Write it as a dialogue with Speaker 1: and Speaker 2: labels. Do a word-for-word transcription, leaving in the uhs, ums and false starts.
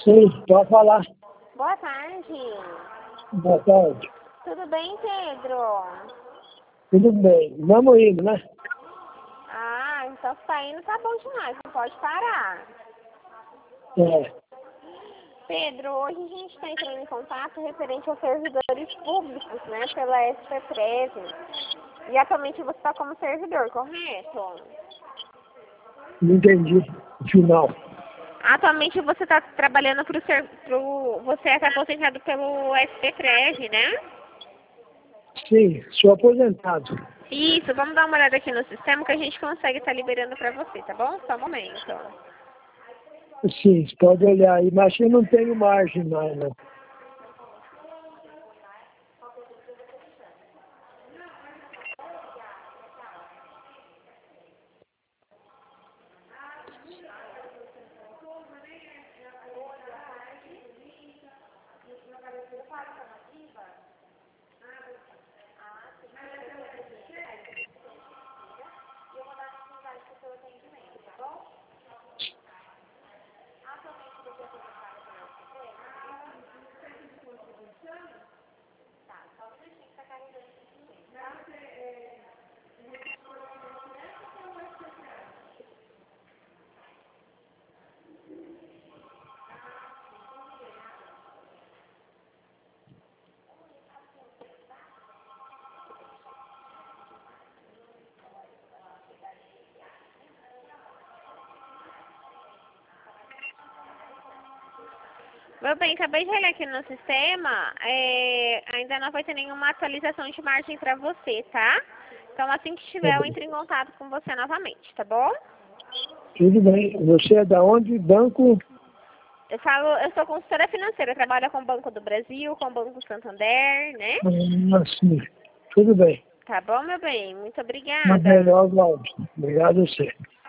Speaker 1: Sim, pode falar.
Speaker 2: Boa tarde.
Speaker 1: Boa tarde.
Speaker 2: Tudo bem, Pedro?
Speaker 1: Tudo bem. Vamos indo, né?
Speaker 2: Ah, então se tá indo, tá bom demais. Não pode parar.
Speaker 1: É.
Speaker 2: Pedro, hoje a gente está entrando em contato referente aos servidores públicos, né? Pela S P treze. E atualmente você está como servidor, correto?
Speaker 1: Não entendi o final.
Speaker 2: Atualmente você está trabalhando para o ser... pro... Você está aposentado pelo S P treze, né?
Speaker 1: Sim, sou aposentado.
Speaker 2: Isso, vamos dar uma olhada aqui no sistema que a gente consegue estar liberando para você, tá bom? Só um momento.
Speaker 1: Sim, você pode olhar aí, mas eu não tenho margem mais, não.
Speaker 2: Meu bem, acabei de olhar aqui no sistema, é, ainda não vai ter nenhuma atualização de margem para você, tá? Então assim que
Speaker 1: Tá
Speaker 2: tiver, eu
Speaker 1: bom.
Speaker 2: entro em contato com você novamente, tá bom?
Speaker 1: Tudo bem. Você é da onde? Banco?
Speaker 2: Eu falo, eu sou consultora financeira, eu trabalho com o Banco do Brasil, com o Banco Santander, né?
Speaker 1: Ah, sim. Tudo bem.
Speaker 2: Tá bom, meu bem? Muito
Speaker 1: Mas
Speaker 2: obrigada.
Speaker 1: melhor, Valdo. Obrigado a você.